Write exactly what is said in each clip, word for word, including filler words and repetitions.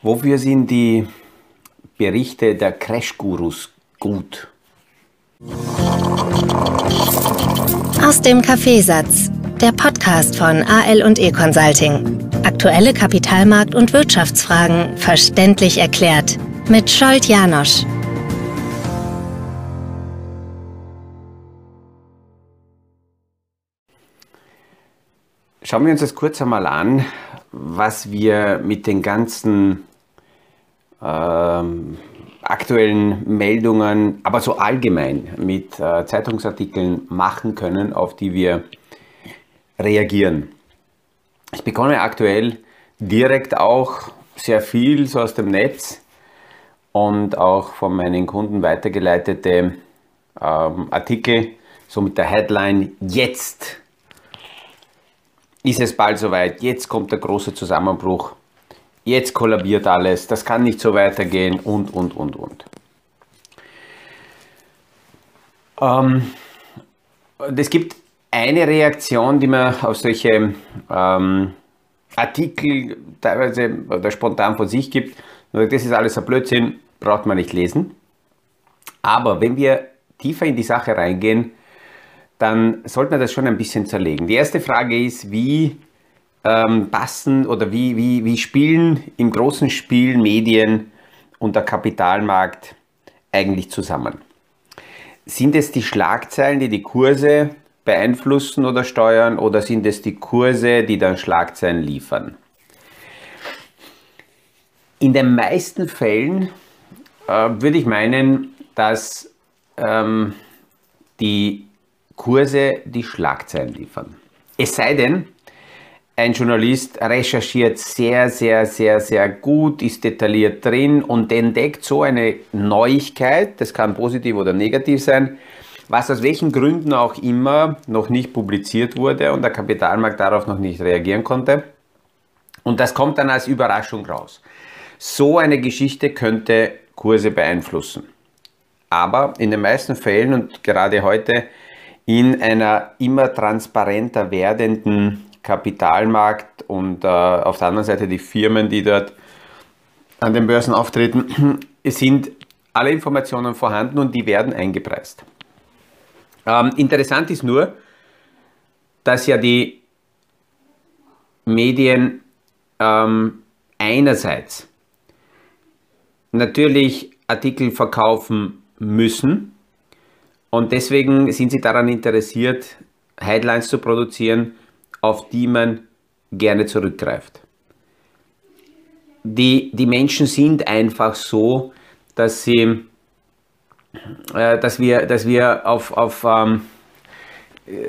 Wofür sind die Berichte der Crash-Gurus gut? Aus dem Kaffeesatz, der Podcast von A L und E Consulting. Aktuelle Kapitalmarkt- und Wirtschaftsfragen verständlich erklärt mit Scholt Janosch. Schauen wir uns das kurz einmal an, was wir mit den ganzen ähm, aktuellen Meldungen, aber so allgemein mit äh, Zeitungsartikeln machen können, auf die wir reagieren. Ich bekomme aktuell direkt auch sehr viel so aus dem Netz und auch von meinen Kunden weitergeleitete ähm, Artikel, so mit der Headline: Jetzt ist es bald soweit, jetzt kommt der große Zusammenbruch, jetzt kollabiert alles, das kann nicht so weitergehen und, und, und, und. Ähm, es gibt eine Reaktion, die man auf solche ähm, Artikel teilweise oder spontan von sich gibt. Das ist alles ein Blödsinn, braucht man nicht lesen. Aber wenn wir tiefer in die Sache reingehen, dann sollte man das schon ein bisschen zerlegen. Die erste Frage ist, wie ähm, passen oder wie, wie, wie spielen im großen Spiel Medien und der Kapitalmarkt eigentlich zusammen? Sind es die Schlagzeilen, die die Kurse beeinflussen oder steuern, oder sind es die Kurse, die dann Schlagzeilen liefern? In den meisten Fällen äh, würde ich meinen, dass ähm, die Kurse die Schlagzeilen liefern. Es sei denn, ein Journalist recherchiert sehr, sehr, sehr, sehr gut, ist detailliert drin und entdeckt so eine Neuigkeit, das kann positiv oder negativ sein, was aus welchen Gründen auch immer noch nicht publiziert wurde und der Kapitalmarkt darauf noch nicht reagieren konnte. Und das kommt dann als Überraschung raus. So eine Geschichte könnte Kurse beeinflussen. Aber in den meisten Fällen und gerade heute in einer immer transparenter werdenden Kapitalmarkt und äh, auf der anderen Seite die Firmen, die dort an den Börsen auftreten, sind alle Informationen vorhanden und die werden eingepreist. Ähm, interessant ist nur, dass ja die Medien ähm, einerseits natürlich Artikel verkaufen müssen, und deswegen sind sie daran interessiert, Headlines zu produzieren, auf die man gerne zurückgreift. Die, die Menschen sind einfach so, dass, sie, äh, dass, wir, dass wir auf, auf ähm, äh,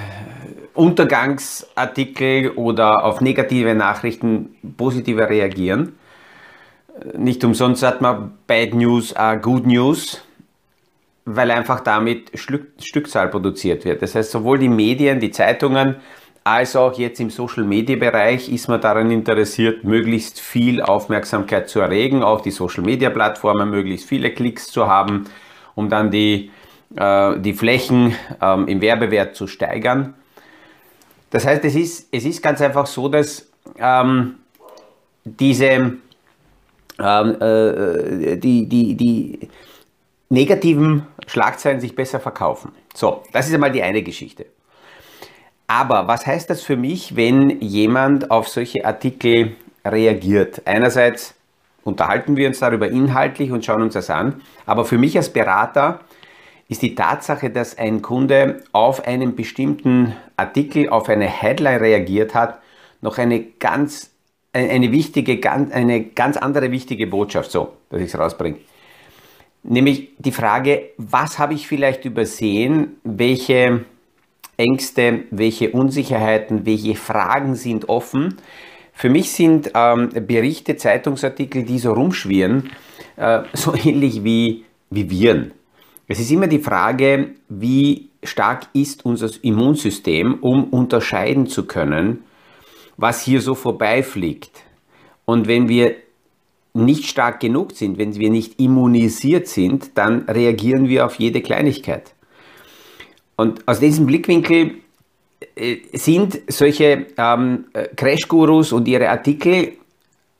Untergangsartikel oder auf negative Nachrichten positiver reagieren. Nicht umsonst sagt man Bad News are Good News, weil einfach damit Stückzahl produziert wird. Das heißt, sowohl die Medien, die Zeitungen, als auch jetzt im Social-Media-Bereich ist man daran interessiert, möglichst viel Aufmerksamkeit zu erregen, auch die Social-Media-Plattformen möglichst viele Klicks zu haben, um dann die, äh, die Flächen ähm, im Werbewert zu steigern. Das heißt, es ist, es ist ganz einfach so, dass ähm, diese ähm, äh, die, die, die negativen Schlagzeilen sich besser verkaufen. So, das ist einmal die eine Geschichte. Aber was heißt das für mich, wenn jemand auf solche Artikel reagiert? Einerseits unterhalten wir uns darüber inhaltlich und schauen uns das an, aber für mich als Berater ist die Tatsache, dass ein Kunde auf einen bestimmten Artikel, auf eine Headline reagiert hat, noch eine ganz, eine wichtige, eine ganz andere wichtige Botschaft, so, dass ich es rausbringe. Nämlich die Frage, was habe ich vielleicht übersehen, welche Ängste, welche Unsicherheiten, welche Fragen sind offen. Für mich sind ähm, Berichte, Zeitungsartikel, die so rumschwirren, äh, so ähnlich wie, wie Viren. Es ist immer die Frage, wie stark ist unser Immunsystem, um unterscheiden zu können, was hier so vorbeifliegt. Und wenn wir nicht stark genug sind, wenn wir nicht immunisiert sind, dann reagieren wir auf jede Kleinigkeit. Und aus diesem Blickwinkel äh, sind solche ähm, Crash-Gurus und ihre Artikel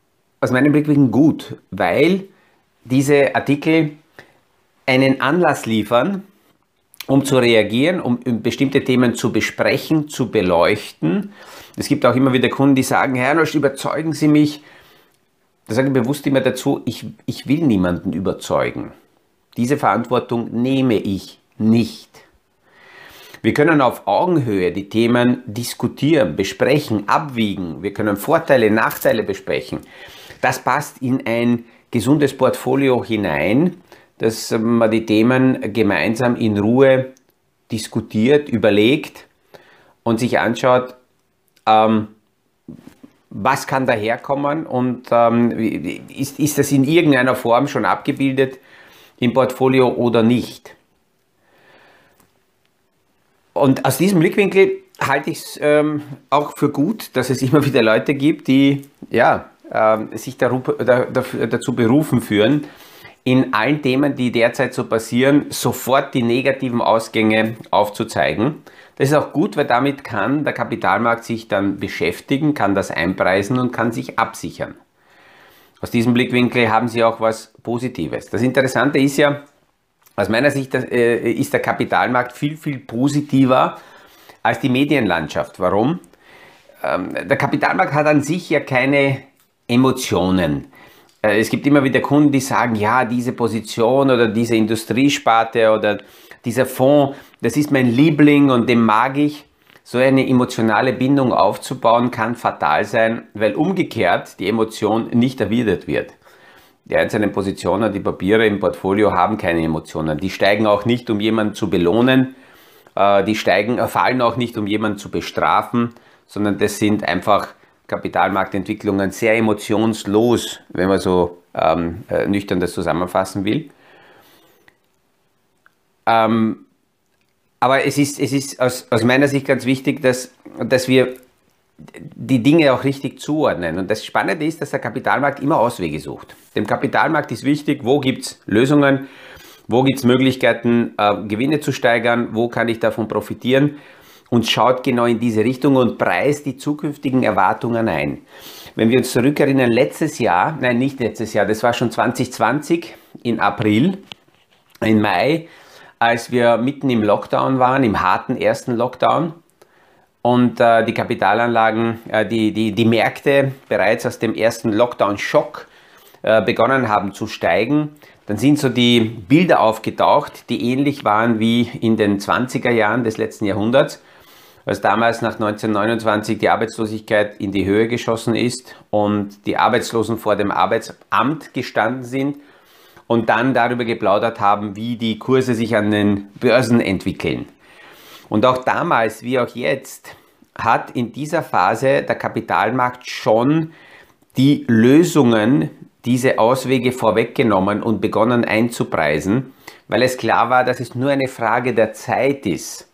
aus meinem Blickwinkel gut, weil diese Artikel einen Anlass liefern, um zu reagieren, um bestimmte Themen zu besprechen, zu beleuchten. Es gibt auch immer wieder Kunden, die sagen, Herr Arnold, überzeugen Sie mich. Da sage ich bewusst immer dazu, ich, ich will niemanden überzeugen. Diese Verantwortung nehme ich nicht. Wir können auf Augenhöhe die Themen diskutieren, besprechen, abwiegen. Wir können Vorteile, Nachteile besprechen. Das passt in ein gesundes Portfolio hinein, dass man die Themen gemeinsam in Ruhe diskutiert, überlegt und sich anschaut, ähm, was kann daherkommen und ähm, ist, ist das in irgendeiner Form schon abgebildet im Portfolio oder nicht. Und aus diesem Blickwinkel halte ich es ähm, auch für gut, dass es immer wieder Leute gibt, die ja, ähm, sich dazu, dazu berufen fühlen, in allen Themen, die derzeit so passieren, sofort die negativen Ausgänge aufzuzeigen. Das ist auch gut, weil damit kann der Kapitalmarkt sich dann beschäftigen, kann das einpreisen und kann sich absichern. Aus diesem Blickwinkel haben Sie auch was Positives. Das Interessante ist ja, aus meiner Sicht äh, ist der Kapitalmarkt viel, viel positiver als die Medienlandschaft. Warum? Ähm, der Kapitalmarkt hat an sich ja keine Emotionen. Äh, es gibt immer wieder Kunden, die sagen, ja, diese Position oder diese Industriesparte oder dieser Fonds, das ist mein Liebling und den mag ich. So eine emotionale Bindung aufzubauen kann fatal sein, weil umgekehrt die Emotion nicht erwidert wird. Die einzelnen Positionen, die Papiere im Portfolio haben keine Emotionen. Die steigen auch nicht, um jemanden zu belohnen. Die steigen, fallen auch nicht, um jemanden zu bestrafen, sondern das sind einfach Kapitalmarktentwicklungen sehr emotionslos, wenn man so ähm, nüchtern das zusammenfassen will. Ähm, aber es ist, es ist aus, aus meiner Sicht ganz wichtig, dass, dass wir die Dinge auch richtig zuordnen. Und das Spannende ist, dass der Kapitalmarkt immer Auswege sucht. Dem Kapitalmarkt ist wichtig, wo gibt es Lösungen, wo gibt es Möglichkeiten, äh, Gewinne zu steigern, wo kann ich davon profitieren und schaut genau in diese Richtung und preist die zukünftigen Erwartungen ein. Wenn wir uns zurückerinnern, letztes Jahr, nein, nicht letztes Jahr, das war schon zwanzig zwanzig, in April, in Mai, als wir mitten im Lockdown waren, im harten ersten Lockdown und äh, die Kapitalanlagen, äh, die, die, die Märkte bereits aus dem ersten Lockdown-Schock äh, begonnen haben zu steigen, dann sind so die Bilder aufgetaucht, die ähnlich waren wie in den zwanziger Jahren des letzten Jahrhunderts, als damals nach neunzehnhundertneunundzwanzig die Arbeitslosigkeit in die Höhe geschossen ist und die Arbeitslosen vor dem Arbeitsamt gestanden sind und dann darüber geplaudert haben, wie die Kurse sich an den Börsen entwickeln. Und auch damals, wie auch jetzt, hat in dieser Phase der Kapitalmarkt schon die Lösungen, diese Auswege vorweggenommen und begonnen einzupreisen, weil es klar war, dass es nur eine Frage der Zeit ist.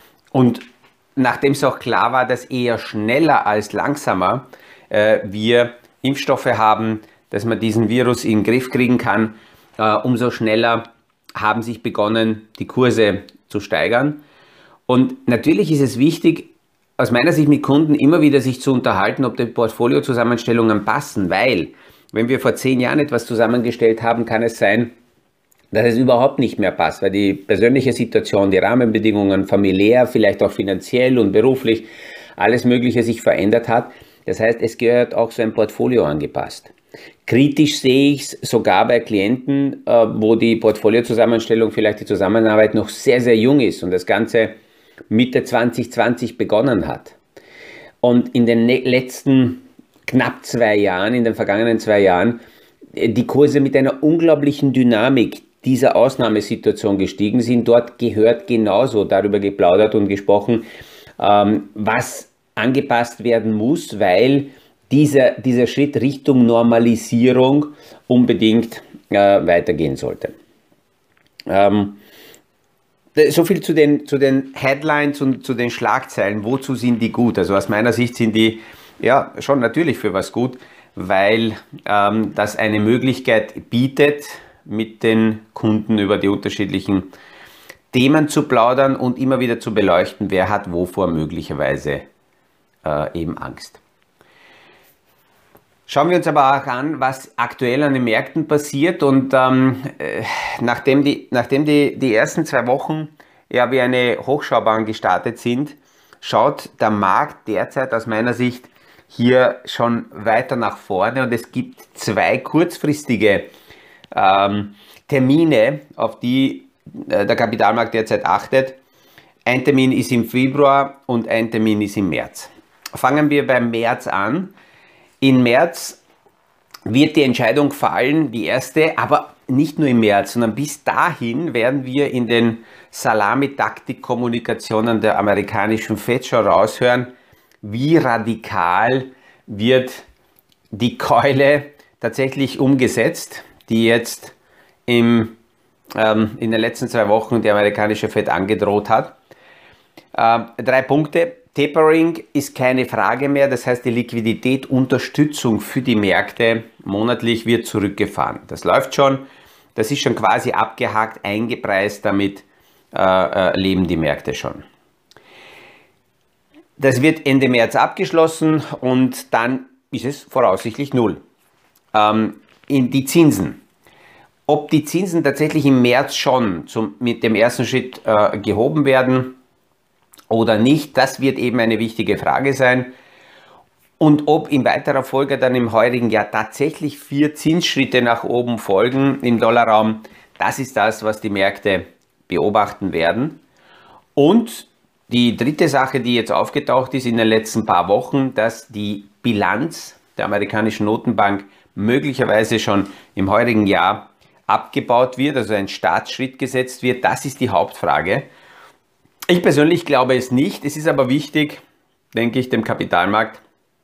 Und nachdem es auch klar war, dass eher schneller als langsamer äh, wir Impfstoffe haben, dass man diesen Virus in den Griff kriegen kann, Uh, umso schneller haben sich begonnen, die Kurse zu steigern. Und natürlich ist es wichtig, aus meiner Sicht mit Kunden immer wieder sich zu unterhalten, ob die Portfoliozusammenstellungen passen, weil, wenn wir vor zehn Jahren etwas zusammengestellt haben, kann es sein, dass es überhaupt nicht mehr passt, weil die persönliche Situation, die Rahmenbedingungen, familiär, vielleicht auch finanziell und beruflich, alles Mögliche sich verändert hat. Das heißt, es gehört auch so ein Portfolio angepasst. Kritisch sehe ich es sogar bei Klienten, äh, wo die Portfoliozusammenstellung, vielleicht die Zusammenarbeit noch sehr, sehr jung ist und das Ganze Mitte zwanzig zwanzig begonnen hat. Und in den letzten knapp zwei Jahren, in den vergangenen zwei Jahren, die Kurse mit einer unglaublichen Dynamik dieser Ausnahmesituation gestiegen sind. Dort gehört genauso darüber geplaudert und gesprochen, ähm, was angepasst werden muss, weil Dieser, dieser Schritt Richtung Normalisierung unbedingt äh, weitergehen sollte. Ähm, so viel zu den, zu den Headlines und zu den Schlagzeilen. Wozu sind die gut? Also aus meiner Sicht sind die ja schon natürlich für was gut, weil ähm, das eine Möglichkeit bietet, mit den Kunden über die unterschiedlichen Themen zu plaudern und immer wieder zu beleuchten, wer hat wovor möglicherweise äh, eben Angst. Schauen wir uns aber auch an, was aktuell an den Märkten passiert. Und ähm, äh, nachdem, die, nachdem die, die ersten zwei Wochen ja wie eine Hochschaubahn gestartet sind, schaut der Markt derzeit aus meiner Sicht hier schon weiter nach vorne. Und es gibt zwei kurzfristige ähm, Termine, auf die äh, der Kapitalmarkt derzeit achtet. Ein Termin ist im Februar und ein Termin ist im März. Fangen wir beim März an. Im März wird die Entscheidung fallen, die erste, aber nicht nur im März, sondern bis dahin werden wir in den Salami-Taktik-Kommunikationen der amerikanischen Fed schon raushören, wie radikal wird die Keule tatsächlich umgesetzt, die jetzt im, ähm, in den letzten zwei Wochen die amerikanische Fed angedroht hat. Äh, drei Punkte. Tapering ist keine Frage mehr, das heißt die Liquidität, Unterstützung für die Märkte monatlich wird zurückgefahren. Das läuft schon, das ist schon quasi abgehakt, eingepreist, damit äh, äh, leben die Märkte schon. Das wird Ende März abgeschlossen und dann ist es voraussichtlich null. Ähm, in die Zinsen. Ob die Zinsen tatsächlich im März schon zum, mit dem ersten Schritt äh, gehoben werden oder nicht, das wird eben eine wichtige Frage sein. Und ob in weiterer Folge dann im heurigen Jahr tatsächlich vier Zinsschritte nach oben folgen im Dollarraum, das ist das, was die Märkte beobachten werden. Und die dritte Sache, die jetzt aufgetaucht ist in den letzten paar Wochen, dass die Bilanz der amerikanischen Notenbank möglicherweise schon im heurigen Jahr abgebaut wird, also ein Startschritt gesetzt wird, das ist die Hauptfrage. Ich persönlich glaube es nicht. Es ist aber wichtig, denke ich, dem Kapitalmarkt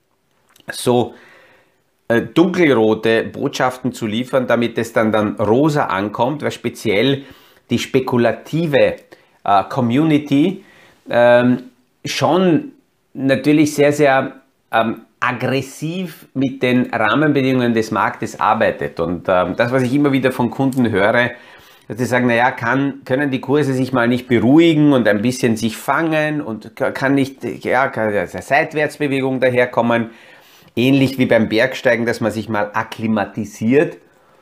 so äh, dunkelrote Botschaften zu liefern, damit es dann, dann rosa ankommt, weil speziell die spekulative äh, Community ähm, schon natürlich sehr, sehr ähm, aggressiv mit den Rahmenbedingungen des Marktes arbeitet. Und ähm, das, was ich immer wieder von Kunden höre, dass sie sagen, naja, kann, können die Kurse sich mal nicht beruhigen und ein bisschen sich fangen und kann nicht, ja, kann eine Seitwärtsbewegung daherkommen, ähnlich wie beim Bergsteigen, dass man sich mal akklimatisiert.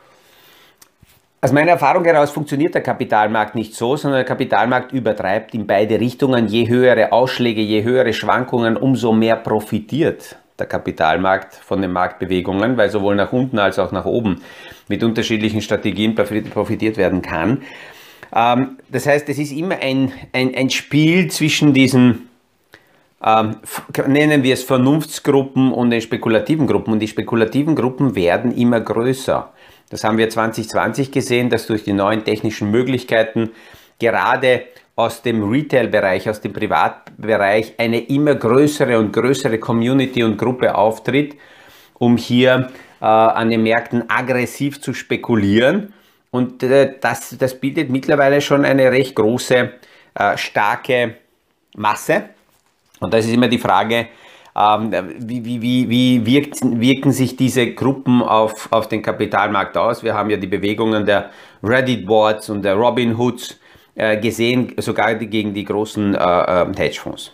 Aus meiner Erfahrung heraus funktioniert der Kapitalmarkt nicht so, sondern der Kapitalmarkt übertreibt in beide Richtungen. Je höhere Ausschläge, je höhere Schwankungen, umso mehr profitiert der Kapitalmarkt von den Marktbewegungen, weil sowohl nach unten als auch nach oben mit unterschiedlichen Strategien profitiert werden kann. Ähm, das heißt, es ist immer ein, ein, ein Spiel zwischen diesen, ähm, nennen wir es Vernunftsgruppen und den spekulativen Gruppen. Und die spekulativen Gruppen werden immer größer. Das haben wir zwanzig zwanzig gesehen, dass durch die neuen technischen Möglichkeiten gerade aus dem Retail-Bereich, aus dem Privatbereich eine immer größere und größere Community und Gruppe auftritt, um hier äh, an den Märkten aggressiv zu spekulieren. Und äh, das, das bildet mittlerweile schon eine recht große, äh, starke Masse. Und das ist immer die Frage, ähm, wie, wie, wie, wie wirkt, wirken sich diese Gruppen auf, auf den Kapitalmarkt aus? Wir haben ja die Bewegungen der Reddit-Boards und der Robinhoods gesehen, sogar gegen die großen äh, Hedgefonds.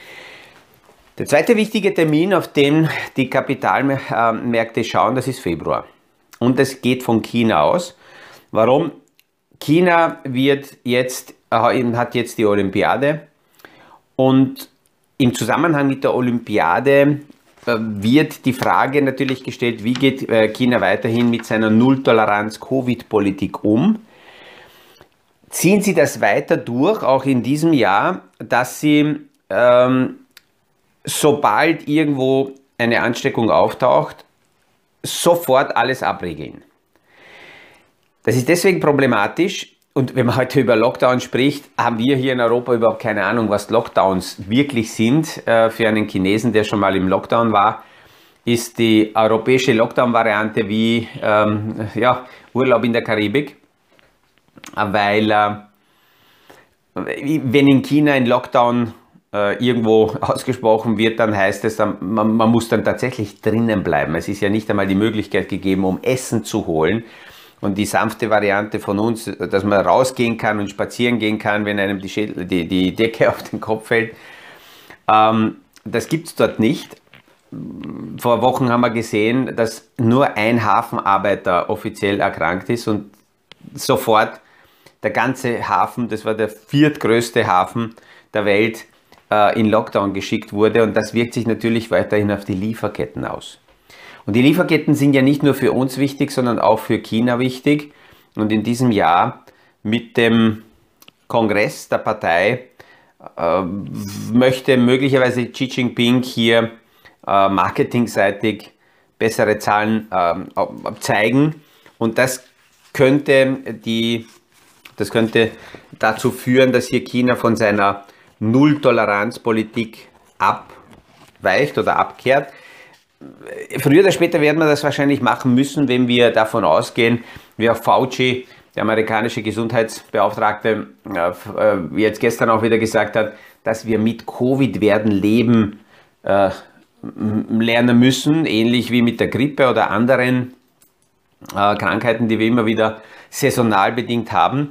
Der zweite wichtige Termin, auf den die Kapitalmärkte schauen, das ist Februar. Und das geht von China aus. Warum? China wird jetzt, äh, hat jetzt die Olympiade und im Zusammenhang mit der Olympiade äh, wird die Frage natürlich gestellt, wie geht äh, China weiterhin mit seiner Null-Toleranz-Covid-Politik um? Ziehen Sie das weiter durch, auch in diesem Jahr, dass Sie, ähm, sobald irgendwo eine Ansteckung auftaucht, sofort alles abregeln? Das ist deswegen problematisch. Und wenn man heute über Lockdown spricht, haben wir hier in Europa überhaupt keine Ahnung, was Lockdowns wirklich sind. Äh, für einen Chinesen, der schon mal im Lockdown war, ist die europäische Lockdown-Variante wie ähm, ja, Urlaub in der Karibik. Weil äh, wenn in China ein Lockdown äh, irgendwo ausgesprochen wird, dann heißt es, man, man muss dann tatsächlich drinnen bleiben. Es ist ja nicht einmal die Möglichkeit gegeben, um Essen zu holen. Und die sanfte Variante von uns, dass man rausgehen kann und spazieren gehen kann, wenn einem die, Schädel, die, die Decke auf den Kopf fällt, ähm, das gibt es dort nicht. vor Wochen haben wir gesehen, dass nur ein Hafenarbeiter offiziell erkrankt ist und sofort der ganze Hafen, das war der viertgrößte Hafen der Welt, äh, in Lockdown geschickt wurde. Und das wirkt sich natürlich weiterhin auf die Lieferketten aus. Und die Lieferketten sind ja nicht nur für uns wichtig, sondern auch für China wichtig. Und in diesem Jahr mit dem Kongress der Partei äh, möchte möglicherweise Xi Jinping hier äh, marketingseitig bessere Zahlen äh, zeigen. Und das könnte, die, das könnte dazu führen, dass hier China von seiner Null-Toleranz-Politik abweicht oder abkehrt. Früher oder später werden wir das wahrscheinlich machen müssen, wenn wir davon ausgehen, wie auch Fauci, der amerikanische Gesundheitsbeauftragte, äh, jetzt gestern auch wieder gesagt hat, dass wir mit Covid werden leben äh, lernen müssen, ähnlich wie mit der Grippe oder anderen äh, Krankheiten, die wir immer wieder saisonal bedingt haben.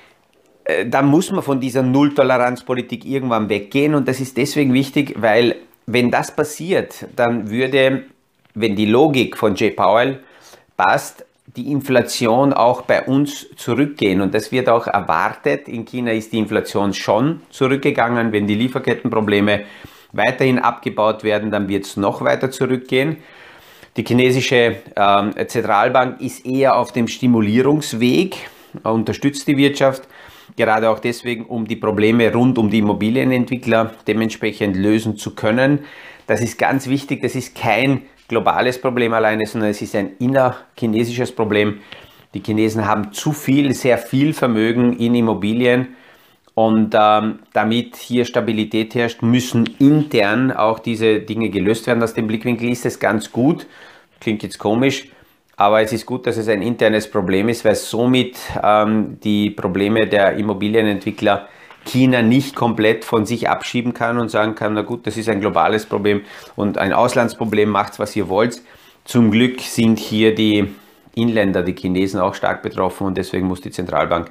Äh, da muss man von dieser Null-Toleranz-Politik irgendwann weggehen und das ist deswegen wichtig, weil wenn das passiert, dann würde, wenn die Logik von Jay Powell passt, die Inflation auch bei uns zurückgehen und das wird auch erwartet. In China ist die Inflation schon zurückgegangen. Wenn die Lieferkettenprobleme weiterhin abgebaut werden, dann wird es noch weiter zurückgehen. Die chinesische äh, Zentralbank ist eher auf dem Stimulierungsweg, unterstützt die Wirtschaft, gerade auch deswegen, um die Probleme rund um die Immobilienentwickler dementsprechend lösen zu können. Das ist ganz wichtig, das ist kein globales Problem alleine, sondern es ist ein innerchinesisches Problem. Die Chinesen haben zu viel, sehr viel Vermögen in Immobilien und ähm, damit hier Stabilität herrscht, müssen intern auch diese Dinge gelöst werden. Aus dem Blickwinkel ist es ganz gut, klingt jetzt komisch, aber es ist gut, dass es ein internes Problem ist, weil somit ähm, die Probleme der Immobilienentwickler China nicht komplett von sich abschieben kann und sagen kann, na gut, das ist ein globales Problem und ein Auslandsproblem, macht's, was ihr wollt. Zum Glück sind hier die Inländer, die Chinesen, auch stark betroffen und deswegen muss die Zentralbank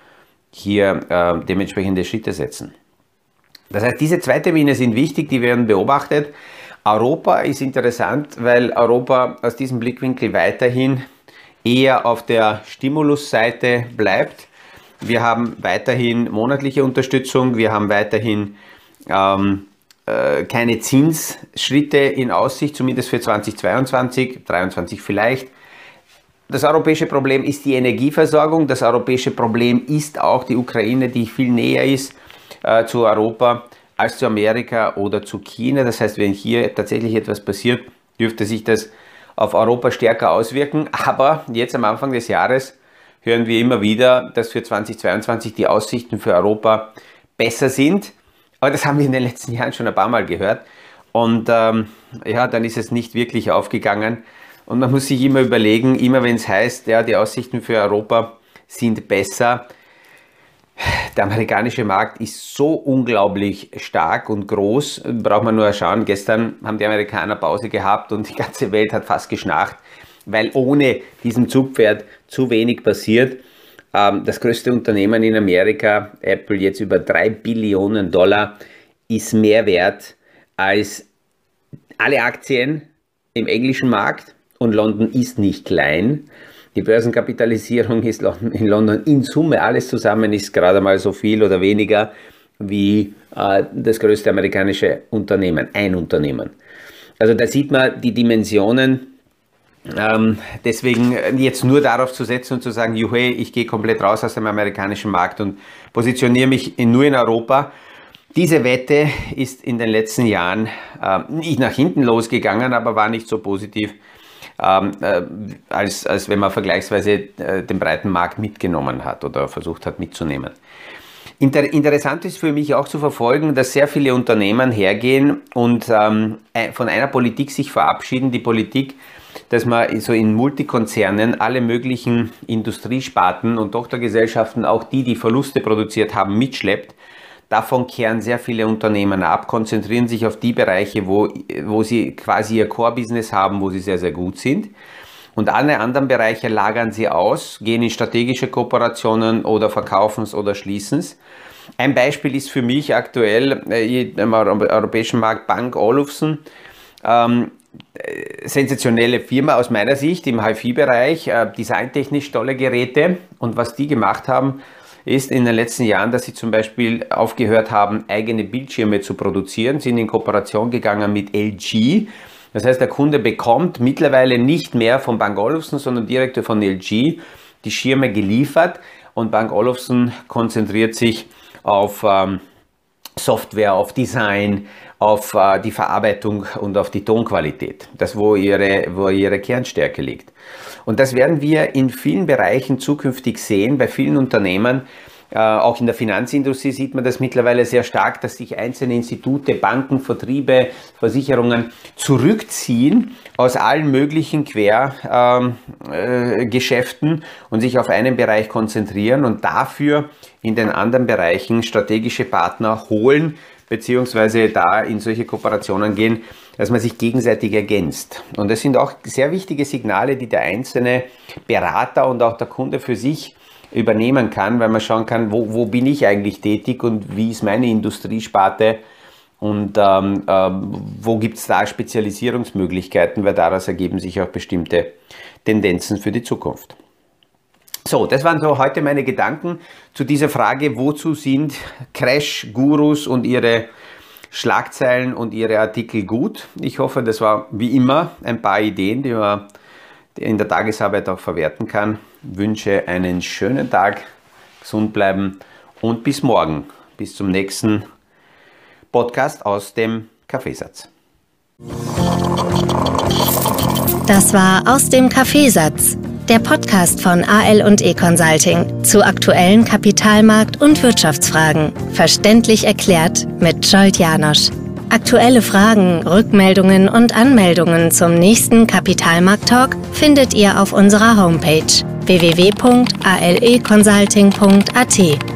hier äh, dementsprechende Schritte setzen. Das heißt, diese zwei Termine sind wichtig, die werden beobachtet. Europa ist interessant, weil Europa aus diesem Blickwinkel weiterhin eher auf der Stimulusseite bleibt. Wir haben weiterhin monatliche Unterstützung, wir haben weiterhin ähm, äh, keine Zinsschritte in Aussicht, zumindest für zweitausendzweiundzwanzig, dreiundzwanzig vielleicht. Das europäische Problem ist die Energieversorgung, das europäische Problem ist auch die Ukraine, die viel näher ist äh, zu Europa als zu Amerika oder zu China. Das heißt, wenn hier tatsächlich etwas passiert, dürfte sich das auf Europa stärker auswirken. Aber jetzt am Anfang des Jahres hören wir immer wieder, dass für zweitausendzweiundzwanzig die Aussichten für Europa besser sind. Aber das haben wir in den letzten Jahren schon ein paar Mal gehört. Und ähm, ja, dann ist es nicht wirklich aufgegangen. Und man muss sich immer überlegen, immer wenn es heißt, ja, die Aussichten für Europa sind besser. Der amerikanische Markt ist so unglaublich stark und groß, braucht man nur schauen. Gestern haben die Amerikaner Pause gehabt und die ganze Welt hat fast geschnarcht, weil ohne diesen Zugpferd zu wenig passiert. Das größte Unternehmen in Amerika, Apple, jetzt über drei Billionen Dollar, ist mehr wert als alle Aktien im englischen Markt und London ist nicht klein. Die Börsenkapitalisierung ist in London in Summe, alles zusammen ist gerade mal so viel oder weniger wie äh, das größte amerikanische Unternehmen, ein Unternehmen. Also da sieht man die Dimensionen. Ähm, deswegen jetzt nur darauf zu setzen und zu sagen, juhe, ich gehe komplett raus aus dem amerikanischen Markt und positioniere mich in, nur in Europa. Diese Wette ist in den letzten Jahren äh, nicht nach hinten losgegangen, aber war nicht so positiv, ähm, äh, als, als wenn man vergleichsweise äh, den breiten Markt mitgenommen hat oder versucht hat mitzunehmen. Inter interessant ist für mich auch zu verfolgen, dass sehr viele Unternehmen hergehen und ähm, von einer Politik sich verabschieden, die Politik, dass man so in Multikonzernen alle möglichen Industriesparten und Tochtergesellschaften, auch die, die Verluste produziert haben, mitschleppt. Davon kehren sehr viele Unternehmen ab, konzentrieren sich auf die Bereiche, wo, wo sie quasi ihr Core-Business haben, wo sie sehr, sehr gut sind. Und alle anderen Bereiche lagern sie aus, gehen in strategische Kooperationen oder verkaufen es oder schließen es. Ein Beispiel ist für mich aktuell äh, im europäischen Markt Bank Olufsen. Ähm, sensationelle Firma aus meiner Sicht im HiFi-Bereich, äh, designtechnisch tolle Geräte. Und was die gemacht haben, ist in den letzten Jahren, dass sie zum Beispiel aufgehört haben, eigene Bildschirme zu produzieren, sind in Kooperation gegangen mit L G. Das heißt, der Kunde bekommt mittlerweile nicht mehr von Bang Olufsen, sondern direkt von L G die Schirme geliefert, und Bang Olufsen konzentriert sich auf ähm, Software, auf Design, auf äh, die Verarbeitung und auf die Tonqualität. Das, wo ihre, wo ihre Kernstärke liegt. Und das werden wir in vielen Bereichen zukünftig sehen, bei vielen Unternehmen. Äh, auch in der Finanzindustrie sieht man das mittlerweile sehr stark, dass sich einzelne Institute, Banken, Vertriebe, Versicherungen zurückziehen aus allen möglichen Quergeschäften ähm, äh, und sich auf einen Bereich konzentrieren und dafür in den anderen Bereichen strategische Partner holen, beziehungsweise da in solche Kooperationen gehen, dass man sich gegenseitig ergänzt. Und das sind auch sehr wichtige Signale, die der einzelne Berater und auch der Kunde für sich übernehmen kann, weil man schauen kann, wo, wo bin ich eigentlich tätig und wie ist meine Industriesparte und ähm, äh, wo gibt es da Spezialisierungsmöglichkeiten, weil daraus ergeben sich auch bestimmte Tendenzen für die Zukunft. So, das waren so heute meine Gedanken zu dieser Frage, wozu sind Crash-Gurus und ihre Schlagzeilen und ihre Artikel gut. Ich hoffe, das war wie immer ein paar Ideen, die man in der Tagesarbeit auch verwerten kann. Ich wünsche einen schönen Tag, gesund bleiben und bis morgen, bis zum nächsten Podcast aus dem Kaffeesatz. Das war Aus dem Kaffeesatz, der Podcast von A L und E Consulting zu aktuellen Kapitalmarkt- und Wirtschaftsfragen. Verständlich erklärt mit Scholt Janosch. Aktuelle Fragen, Rückmeldungen und Anmeldungen zum nächsten Kapitalmarkt-Talk findet ihr auf unserer Homepage w w w punkt a l e consulting punkt a t.